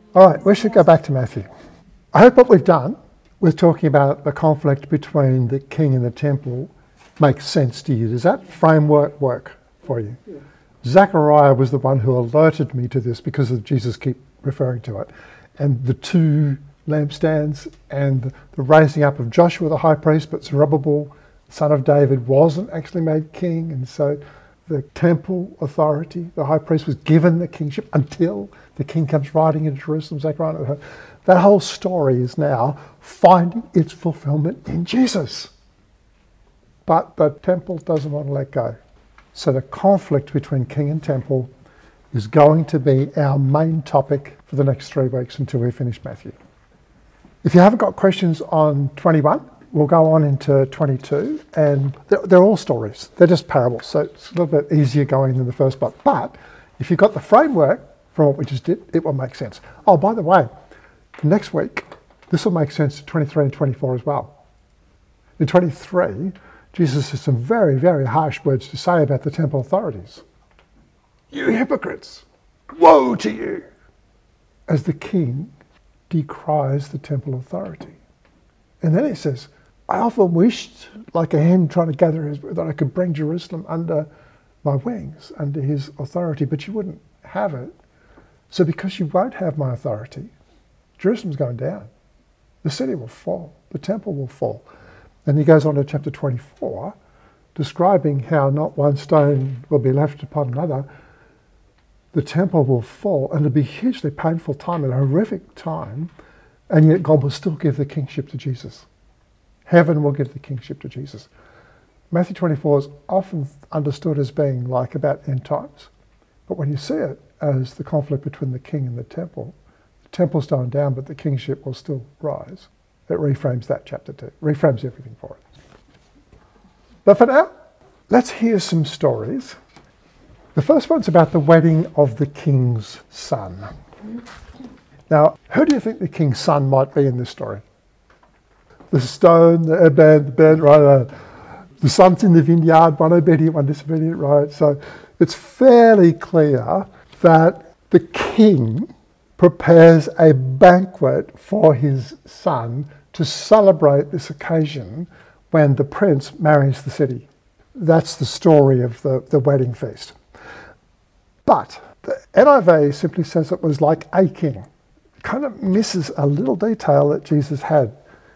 All right, we should go back to Matthew. I hope what we've done with talking about the conflict between the king and the temple makes sense to you. Does that framework work for you? Yeah. Zechariah was the one who alerted me to this because of Jesus keep referring to it. And the two lampstands and the raising up of Joshua the high priest, but Zerubbabel, son of David, wasn't actually made king. And so the temple authority, the high priest was given the kingship until the king comes riding into Jerusalem. Zechariah. That whole story is now finding its fulfillment in Jesus. But the temple doesn't want to let go. So the conflict between king and temple is going to be our main topic for the next 3 weeks until we finish Matthew. If you haven't got questions on 21, we'll go on into 22, and they're all stories. They're just parables, so it's a little bit easier going than the first part. But if you've got the framework from what we just did, it will make sense. Oh, by the way, next week, this will make sense to 23 and 24 as well. In 23, Jesus has some very, very harsh words to say about the temple authorities. You hypocrites, woe to you! As the king decries the temple authority. And then he says, I often wished, like a hen trying to gather his, that I could bring Jerusalem under my wings, under his authority, but you wouldn't have it. So because you won't have my authority, Jerusalem's going down. The city will fall. The temple will fall. And he goes on to chapter 24, describing how not one stone will be left upon another. The temple will fall, and it'll be a hugely painful time, a horrific time, and yet God will still give the kingship to Jesus. Heaven will give the kingship to Jesus. Matthew 24 is often understood as being like about end times. But when you see it as the conflict between the king and the temple's going down, but the kingship will still rise. It reframes that chapter too, reframes everything for it. But for now, let's hear some stories. The first one's about the wedding of the king's son. Now, who do you think the king's son might be in this story? The stone, the band, right? The son's in the vineyard, one obedient, one disobedient, right? So it's fairly clear that the king prepares a banquet for his son to celebrate this occasion when the prince marries the city. That's the story of the wedding feast. But the NIV simply says it was like a king. It kind of misses a little detail that Jesus had.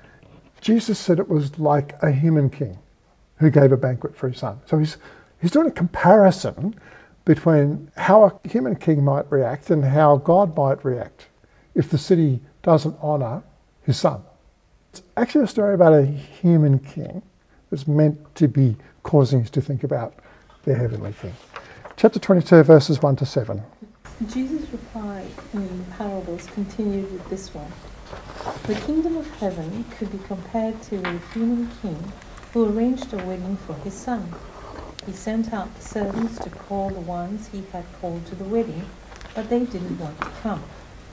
Jesus said it was like a human king who gave a banquet for his son. So he's doing a comparison between how a human king might react and how God might react if the city doesn't honour his son. It's actually a story about a human king that's meant to be causing us to think about their heavenly king. Chapter 22, verses 1 to 7. Jesus' reply in parables continued with this one. The kingdom of heaven could be compared to a human king who arranged a wedding for his son. He sent out the servants to call the ones he had called to the wedding, but they didn't want to come.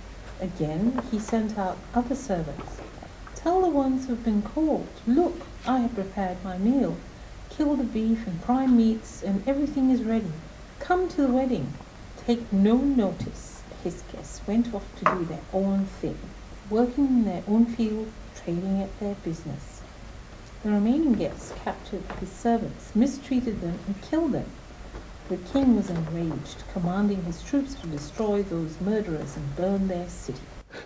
Again, he sent out other servants. Tell the ones who've been called, look, I have prepared my meal. Kill the beef and prime meats, and everything is ready. Come to the wedding. Take no notice. His guests went off to do their own thing, working in their own field, trading at their business. The remaining guests captured his servants, mistreated them, and killed them. The king was enraged, commanding his troops to destroy those murderers and burn their city.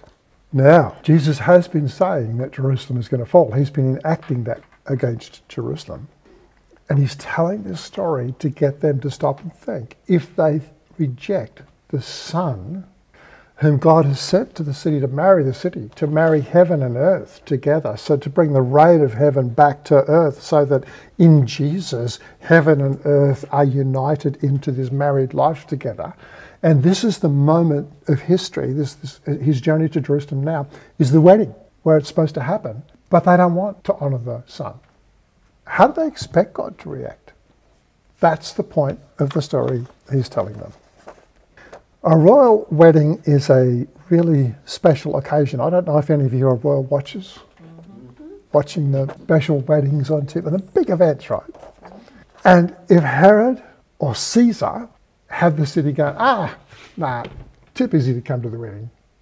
Now, Jesus has been saying that Jerusalem is going to fall. He's been enacting that against Jerusalem. And he's telling this story to get them to stop and think. If they reject the son whom God has sent to the city to marry the city, to marry heaven and earth together, so to bring the reign of heaven back to earth so that in Jesus, heaven and earth are united into this married life together. And this is the moment of history, his journey to Jerusalem now, is the wedding where it's supposed to happen. But they don't want to honour the son. How do they expect God to react? That's the point of the story he's telling them. A royal wedding is a really special occasion. I don't know if any of you are royal watchers, watching the special weddings on TV, the big events, right? And if Herod or Caesar had the city going, nah, too busy to come to the wedding.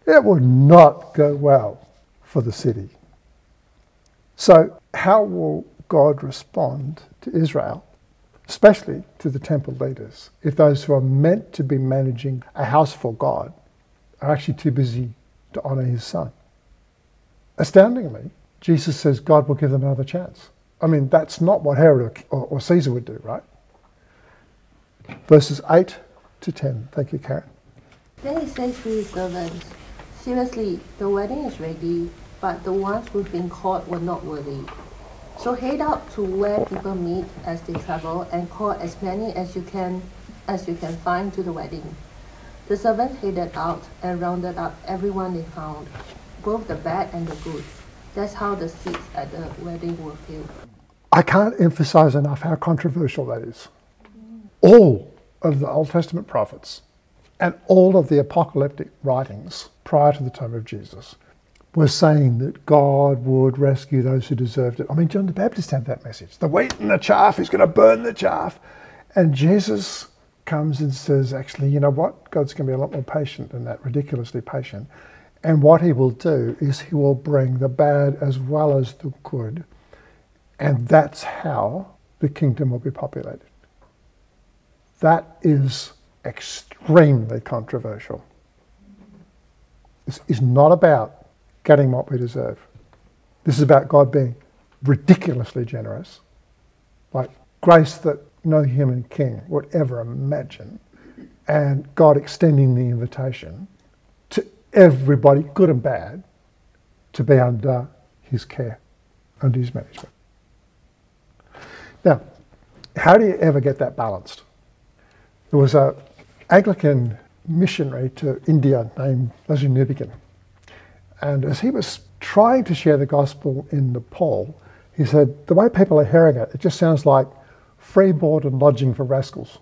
it would not go well for the city. So how will God respond to Israel, especially to the temple leaders, if those who are meant to be managing a house for God are actually too busy to honour his son? Astoundingly, Jesus says God will give them another chance. I mean, that's not what Herod or Caesar would do, right? Verses 8 to 10. Thank you, Karen. Then he says to his servants, "Seriously, the wedding is ready, but the ones who've been called were not worthy. So head out to where people meet as they travel and call as many as you can find to the wedding." The servants headed out and rounded up everyone they found, both the bad and the good. That's how the seats at the wedding were filled. I can't emphasize enough how controversial that is. All of the Old Testament prophets and all of the apocalyptic writings prior to the time of Jesus were saying that God would rescue those who deserved it. I mean, John the Baptist had that message. The wheat and the chaff, he's going to burn the chaff. And Jesus comes and says, actually, you know what? God's going to be a lot more patient than that, ridiculously patient. And what he will do is he will bring the bad as well as the good. And that's how the kingdom will be populated. That is extremely controversial. This is not about getting what we deserve. This is about God being ridiculously generous, like grace that no human king would ever imagine, and God extending the invitation to everybody, good and bad, to be under his care, under his management. Now, how do you ever get that balanced? There was an Anglican missionary to India named Leslie Newbigin. And as he was trying to share the gospel in Nepal, he said, the way people are hearing it, it just sounds like free board and lodging for rascals.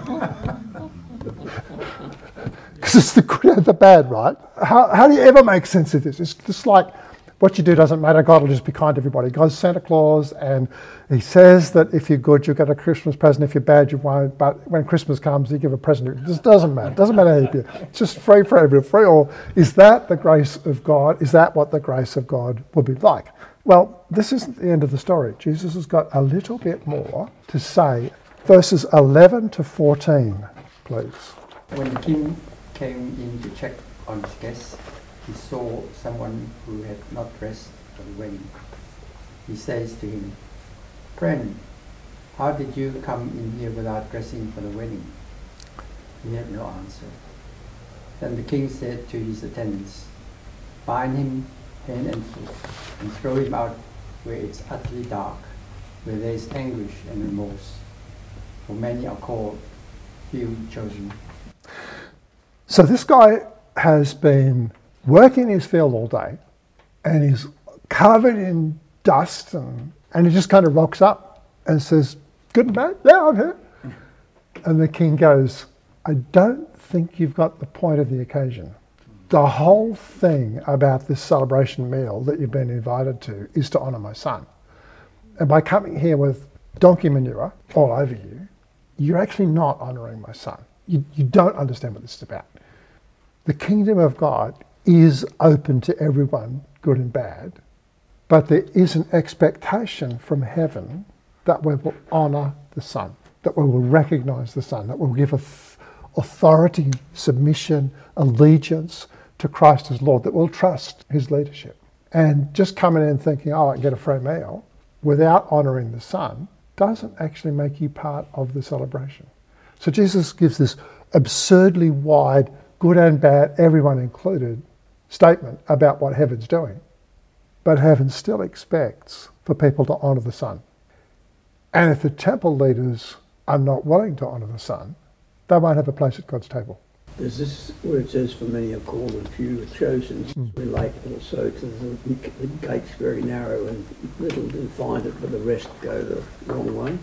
Because it's the good and the bad, right? How do you ever make sense of this? It's just like what you do doesn't matter. God will just be kind to everybody. God's Santa Claus, and he says that if you're good, you'll get a Christmas present. If you're bad, you won't. But when Christmas comes, you give a present. It just doesn't matter. It doesn't matter how you do. It's just free for everyone. Free. Or is that the grace of God? Is that what the grace of God will be like? Well, this isn't the end of the story. Jesus has got a little bit more to say. Verses 11 to 14, please. When the king came in to check on his guests, he saw someone who had not dressed for the wedding. He says to him, "Friend, how did you come in here without dressing for the wedding?" He had no answer. Then the king said to his attendants, "Bind him hand and foot and throw him out where it's utterly dark, where there is anguish and remorse. For many are called, few chosen." So this guy has been working in his field all day, and he's covered in dust, and he just kind of rocks up and says, "Good and bad? Yeah, I'm here." And the king goes, "I don't think you've got the point of the occasion. The whole thing about this celebration meal that you've been invited to is to honour my son. And by coming here with donkey manure all over you, you're actually not honouring my son. You don't understand what this is about. The kingdom of God is open to everyone, good and bad, but there is an expectation from heaven that we will honour the Son, that we will recognise the Son, that we will give authority, submission, allegiance to Christ as Lord, that we'll trust his leadership. And just coming in thinking, oh, I can get a free meal, without honouring the Son, doesn't actually make you part of the celebration. So Jesus gives this absurdly wide, good and bad, everyone included, statement about what heaven's doing. But heaven still expects for people to honour the Son. And if the temple leaders are not willing to honour the Son, they won't have a place at God's table. There's this where it says, "For many are called and few are chosen," relate also to the gate's very narrow and little do find it, but the rest go the wrong way.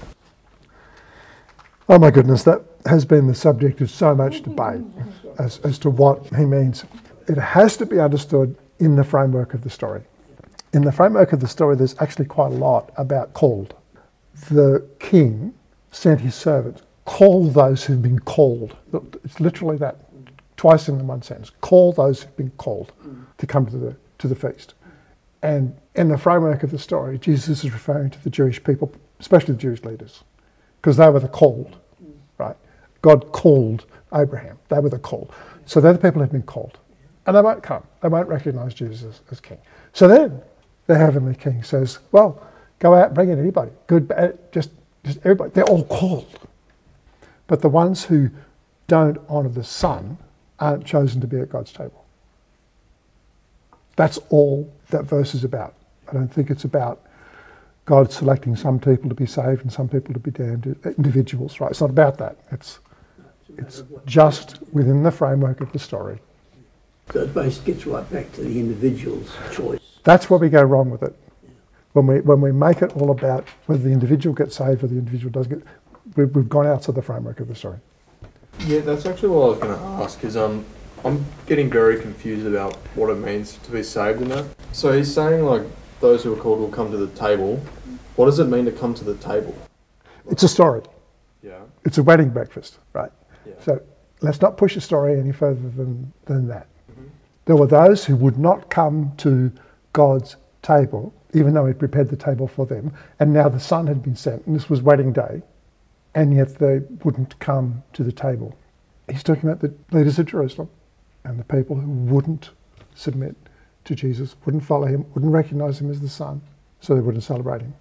Oh my goodness, that has been the subject of so much debate as to what he means. It has to be understood in the framework of the story. In the framework of the story, there's actually quite a lot about called. The king sent his servants, call those who've been called. It's literally that. twice in one sentence. Call those who've been called to come to the feast. And in the framework of the story, Jesus is referring to the Jewish people, especially the Jewish leaders, because they were the called, right? God called Abraham. They were the called. So they're the people who've been called. And they won't come. They won't recognise Jesus as king. So then the heavenly king says, well, go out and bring in anybody, good, bad, just everybody. They're all called. But the ones who don't honour the Son aren't chosen to be at God's table. That's all that verse is about. I don't think it's about God selecting some people to be saved and some people to be damned, individuals, right? It's not about that. It's just within the framework of the story. So it basically gets right back to the individual's choice. That's where we go wrong with it. When we make it all about whether the individual gets saved or the individual doesn't get, we've gone outside the framework of the story. Yeah, that's actually what I was going to ask, is I'm getting very confused about what it means to be saved in that. So he's saying, like, those who are called will come to the table. What does it mean to come to the table? It's a story. Yeah. It's a wedding breakfast, right? Yeah. So let's not push the story any further than that. Mm-hmm. There were those who would not come to God's table, even though he prepared the table for them, and now the Son had been sent, and this was wedding day, and yet they wouldn't come to the table. He's talking about the leaders of Jerusalem and the people who wouldn't submit to Jesus, wouldn't follow him, wouldn't recognise him as the Son, so they wouldn't celebrate him.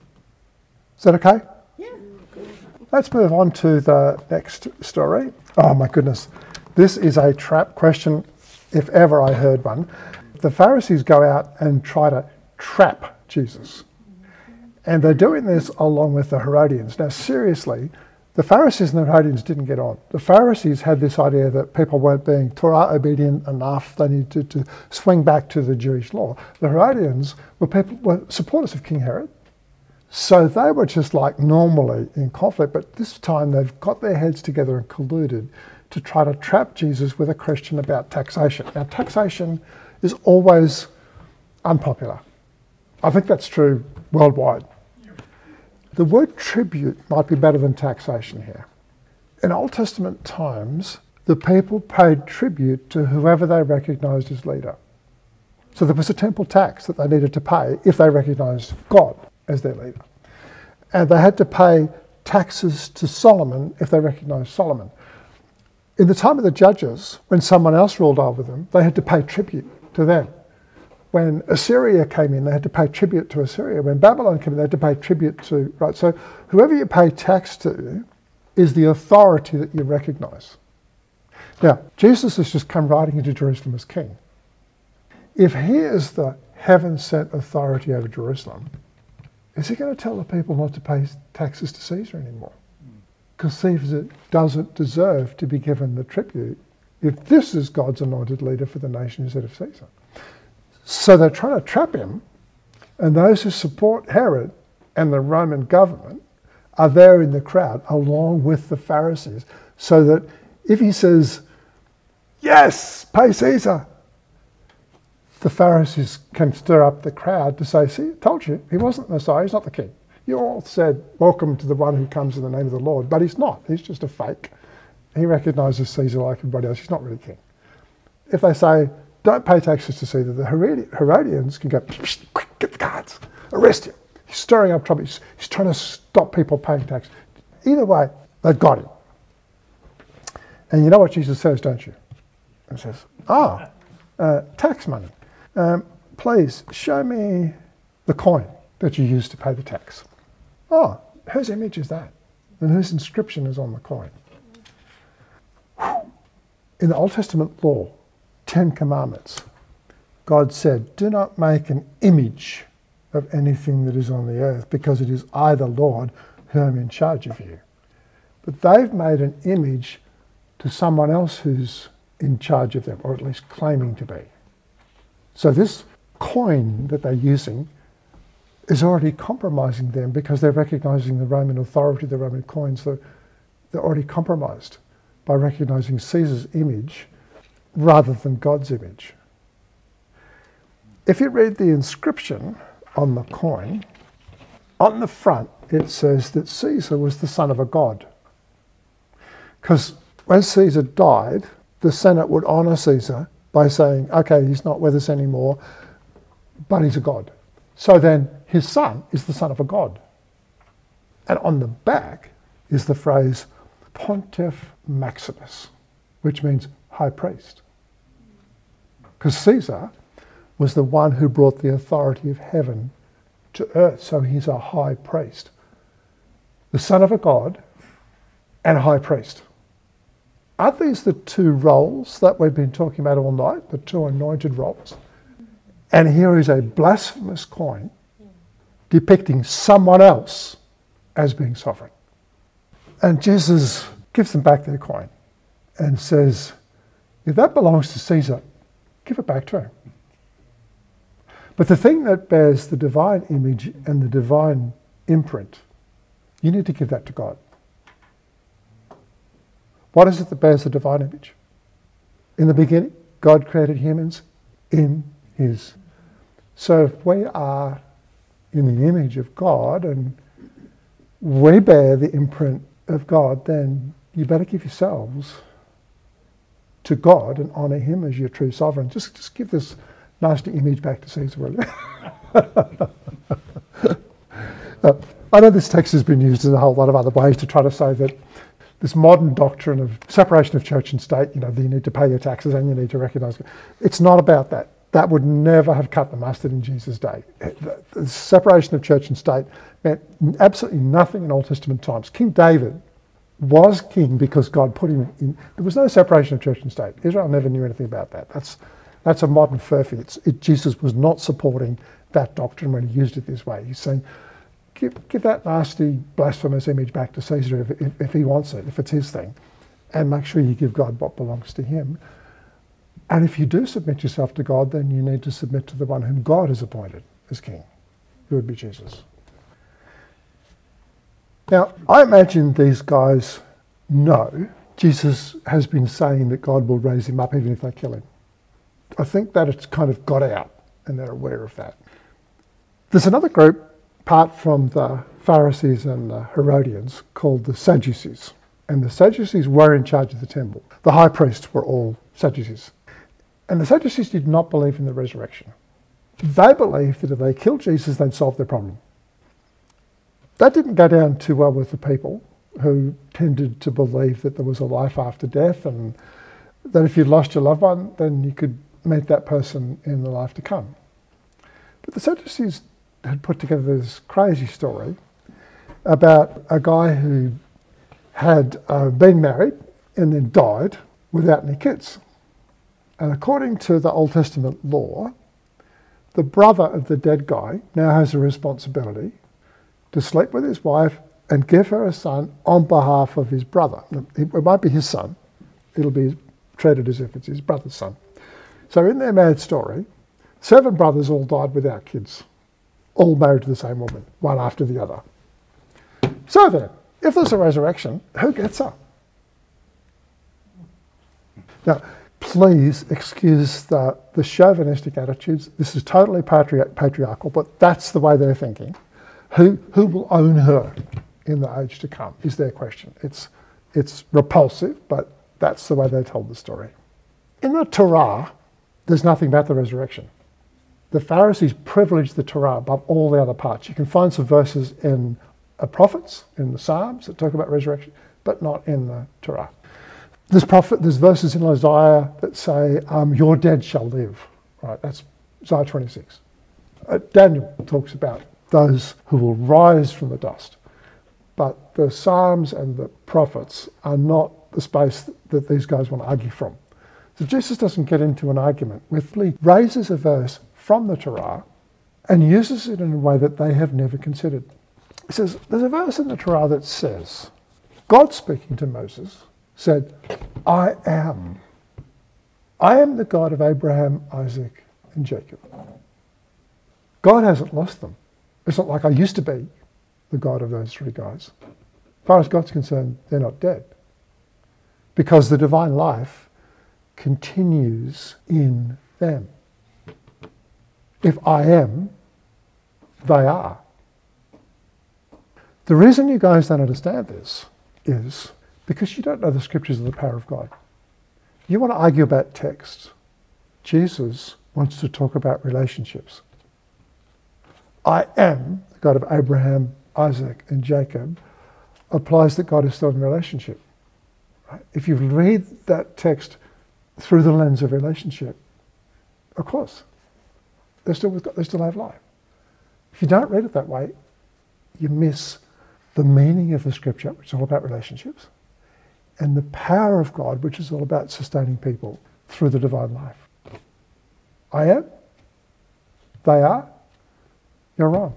Is that okay? Yeah. Let's move on to the next story. Oh my goodness. This is a trap question, if ever I heard one. The Pharisees go out and try to trap Jesus. And they're doing this along with the Herodians. Now, seriously, the Pharisees and the Herodians didn't get on. The Pharisees had this idea that people weren't being Torah obedient enough. They needed to swing back to the Jewish law. The Herodians were supporters of King Herod. So they were just like normally in conflict, but this time they've got their heads together and colluded to try to trap Jesus with a question about taxation. Now, taxation is always unpopular. I think that's true worldwide. The word tribute might be better than taxation here. In Old Testament times, the people paid tribute to whoever they recognised as leader. So there was a temple tax that they needed to pay if they recognised God as their leader. And they had to pay taxes to Solomon if they recognised Solomon. In the time of the judges, when someone else ruled over them, they had to pay tribute to them. When Assyria came in, they had to pay tribute to Assyria. When Babylon came in, they had to pay tribute to, right? So whoever you pay tax to is the authority that you recognise. Now, Jesus has just come riding into Jerusalem as king. If he is the heaven-sent authority over Jerusalem, is he going to tell the people not to pay taxes to Caesar anymore? Because Caesar doesn't deserve to be given the tribute if this is God's anointed leader for the nation instead of Caesar. So they're trying to trap him, and those who support Herod and the Roman government are there in the crowd along with the Pharisees, so that if he says, yes, pay Caesar, the Pharisees can stir up the crowd to say, see, I told you, he wasn't the Messiah, he's not the king. You all said, welcome to the one who comes in the name of the Lord, but he's not, he's just a fake. He recognises Caesar like everybody else, he's not really king. If they say, don't pay taxes to Caesar, the Herodians can go, quick, get the guards, arrest him. He's stirring up trouble, he's trying to stop people paying tax. Either way, they've got him. And you know what Jesus says, don't you? He says, tax money. Please show me the coin that you used to pay the tax. Oh, whose image is that? And whose inscription is on the coin? In the Old Testament law, 10 Commandments, God said, do not make an image of anything that is on the earth, because it is I, the Lord, who am in charge of you. But they've made an image to someone else who's in charge of them, or at least claiming to be. So this coin that they're using is already compromising them, because they're recognising the Roman authority, the Roman coins. So they're already compromised by recognising Caesar's image rather than God's image. If you read the inscription on the coin, on the front it says that Caesar was the son of a god. Because when Caesar died, the Senate would honour Caesar by saying, okay, he's not with us anymore, but he's a god. So then his son is the son of a god. And on the back is the phrase Pontiff Maximus, which means high priest. Because Caesar was the one who brought the authority of heaven to earth, so he's a high priest. The son of a god and a high priest. Aren't these the two roles that we've been talking about all night, the two anointed roles? And here is a blasphemous coin depicting someone else as being sovereign. And Jesus gives them back their coin and says, if that belongs to Caesar, give it back to him. But the thing that bears the divine image and the divine imprint, you need to give that to God. What is it that bears the divine image? In the beginning, God created humans in his. So if we are in the image of God and we bear the imprint of God, then you better give yourselves to God and honour him as your true sovereign. Just give this nasty image back to Caesar, will you? I know this text has been used in a whole lot of other ways to try to say that this modern doctrine of separation of church and state, that you need to pay your taxes and you need to recognise. It's not about that. That would never have cut the mustard in Jesus' day. The separation of church and state meant absolutely nothing in Old Testament times. King David was king because God put him in. There was no separation of church and state. Israel never knew anything about that. That's a modern furphy. Jesus was not supporting that doctrine when he used it this way. He's saying, give that nasty blasphemous image back to Caesar if he wants it, if it's his thing, and make sure you give God what belongs to him. And if you do submit yourself to God, then you need to submit to the one whom God has appointed as king, who would be Jesus. Now, I imagine these guys know Jesus has been saying that God will raise him up even if they kill him. I think that it's kind of got out and they're aware of that. There's another group, apart from the Pharisees and the Herodians, called the Sadducees. And the Sadducees were in charge of the temple. The high priests were all Sadducees. And the Sadducees did not believe in the resurrection. They believed that if they killed Jesus, they'd solve their problem. That didn't go down too well with the people who tended to believe that there was a life after death and that if you'd lost your loved one, then you could meet that person in the life to come. But the Sadducees had put together this crazy story about a guy who had been married and then died without any kids. And according to the Old Testament law, the brother of the dead guy now has a responsibility to sleep with his wife and give her a son on behalf of his brother. It might be his son. It'll be treated as if it's his brother's son. So in their mad story, 7 brothers all died without kids, all married to the same woman, one after the other. So then, if there's a resurrection, who gets up? Now, please excuse the chauvinistic attitudes. This is totally patriarchal, but that's the way they're thinking. Who will own her in the age to come is their question. It's repulsive, but that's the way they told the story. In the Torah, there's nothing about the resurrection. The Pharisees privileged the Torah above all the other parts. You can find some verses in prophets, in the Psalms, that talk about resurrection, but not in the Torah. There's verses in Isaiah that say, your dead shall live. Right, that's Isaiah 26. Daniel talks about those who will rise from the dust. But the Psalms and the prophets are not the space that these guys want to argue from. So Jesus doesn't get into an argument with Lee, raises a verse from the Torah and uses it in a way that they have never considered. He says, there's a verse in the Torah that says, God speaking to Moses said, I am the God of Abraham, Isaac, and Jacob. God hasn't lost them. It's not like I used to be the God of those 3 guys. As far as God's concerned, they're not dead. Because the divine life continues in them. If I am, they are. The reason you guys don't understand this is because you don't know the scriptures of the power of God. You want to argue about text. Jesus wants to talk about relationships. I am the God of Abraham, Isaac, and Jacob applies that God is still in relationship. Right? If you read that text through the lens of relationship, of course, they're still with God, they still have life. If you don't read it that way, you miss the meaning of the scripture, which is all about relationships, and the power of God, which is all about sustaining people through the divine life. I am, they are, you're wrong.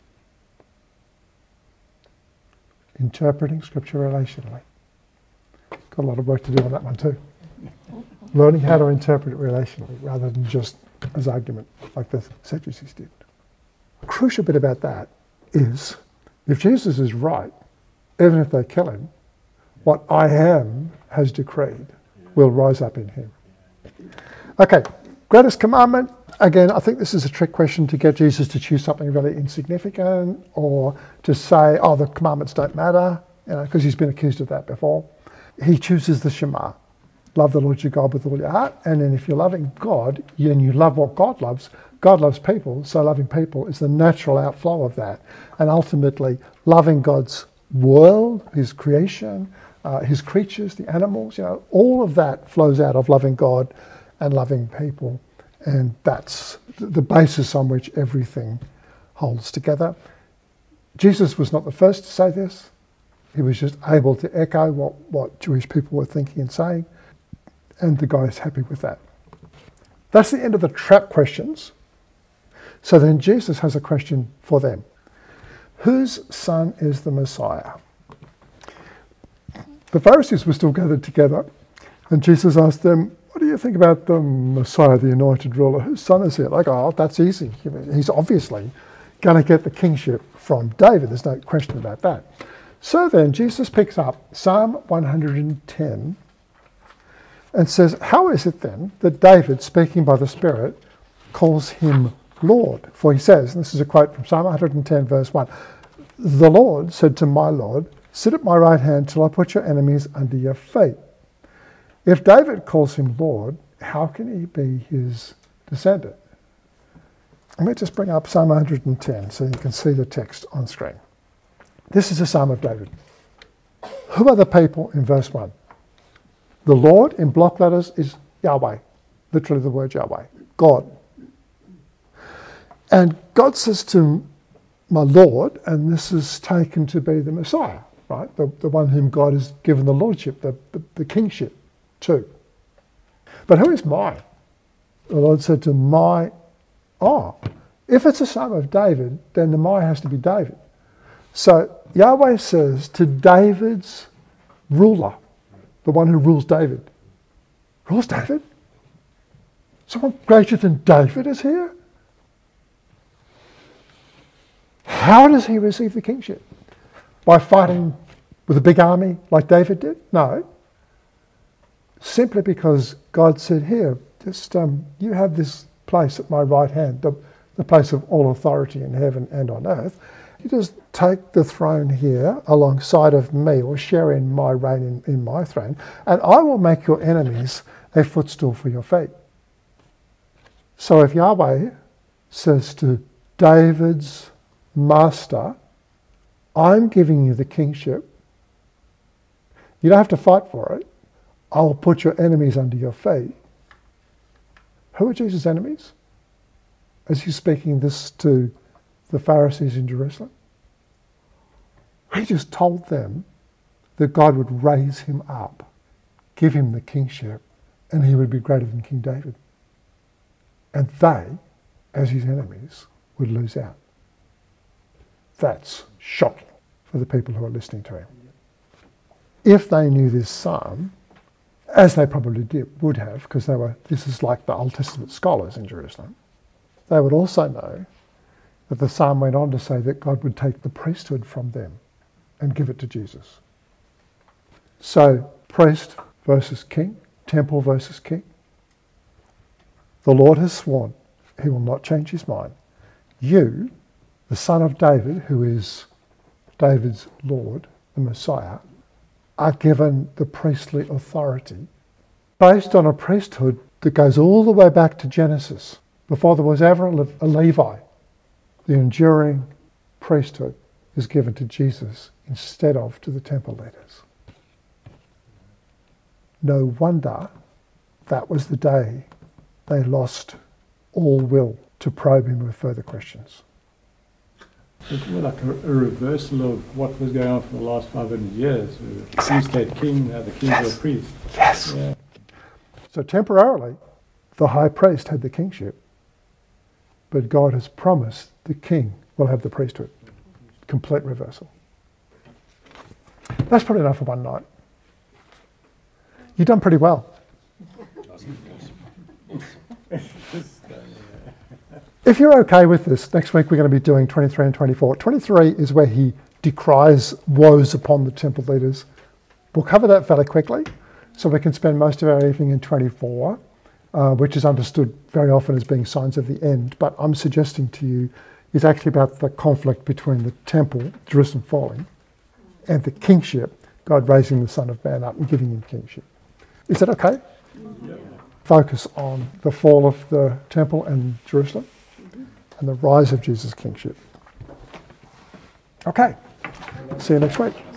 Interpreting scripture relationally. Got a lot of work to do on that one too. Learning how to interpret it relationally rather than just as argument like the Sadducees did. The crucial bit about that is, if Jesus is right, even if they kill him, what I am has decreed will rise up in him. Okay, greatest commandment. Again, I think this is a trick question to get Jesus to choose something really insignificant or to say, oh, the commandments don't matter, because he's been accused of that before. He chooses the Shema. Love the Lord your God with all your heart. And then if you're loving God and you love what God loves people, so loving people is the natural outflow of that. And ultimately, loving God's world, his creation, his creatures, the animals, all of that flows out of loving God and loving people. And that's the basis on which everything holds together. Jesus was not the first to say this. He was just able to echo what Jewish people were thinking and saying. And the guy is happy with that. That's the end of the trap questions. So then Jesus has a question for them. Whose son is the Messiah? The Pharisees were still gathered together, and Jesus asked them, what do you think about the Messiah, the anointed ruler? Whose son is he? Like, oh, that's easy. He's obviously going to get the kingship from David. There's no question about that. So then Jesus picks up Psalm 110 and says, how is it then that David, speaking by the Spirit, calls him Lord? For he says, and this is a quote from Psalm 110 verse 1, the Lord said to my Lord, sit at my right hand till I put your enemies under your feet. If David calls him Lord, how can he be his descendant? Let me just bring up Psalm 110 so you can see the text on screen. This is a Psalm of David. Who are the people in verse 1? The Lord in block letters is Yahweh, literally the word Yahweh, God. And God says to my Lord, and this is taken to be the Messiah, right? The one whom God has given the lordship, the kingship to. But who is my? The Lord said to my, if it's a son of David, then the my has to be David. So Yahweh says to David's ruler, the one who rules David. Rules David? Someone greater than David is here? How does he receive the kingship? By fighting with a big army like David did? No. Simply because God said, here, just you have this place at my right hand, the place of all authority in heaven and on earth. You just take the throne here alongside of me, or share in my reign in my throne, and I will make your enemies a footstool for your feet. So if Yahweh says to David's master, I'm giving you the kingship, you don't have to fight for it, I'll put your enemies under your feet. Who are Jesus' enemies? As he's speaking this to the Pharisees in Jerusalem. He just told them that God would raise him up, give him the kingship, and he would be greater than King David. And they, as his enemies, would lose out. That's shocking for the people who are listening to him. If they knew this psalm, as they probably would have, because this is like the Old Testament scholars in Jerusalem, they would also know that the psalm went on to say that God would take the priesthood from them and give it to Jesus. So, priest versus king, temple versus king. The Lord has sworn he will not change his mind. You, the son of David, who is David's Lord, the Messiah, are given the priestly authority based on a priesthood that goes all the way back to Genesis, before there was ever a Levi. The enduring priesthood is given to Jesus instead of to the temple leaders. No wonder that was the day they lost all will to probe him with further questions. It's more like a reversal of what was going on for the last 500 years. The priest had king, now the kings Yes. are priests. Yes. Yeah. So temporarily, the high priest had the kingship, but God has promised the king will have the priesthood. Complete reversal. That's probably enough for one night. You've done pretty well. If you're okay with this, next week we're going to be doing 23 and 24. 23 is where he decries woes upon the temple leaders. We'll cover that fairly quickly, so we can spend most of our evening in 24, which is understood very often as being signs of the end. But I'm suggesting to you is actually about the conflict between the temple, Jerusalem falling, and the kingship, God raising the Son of Man up and giving him kingship. Is that okay? Yeah. Focus on the fall of the temple and Jerusalem and the rise of Jesus' kingship. Okay, see you next week.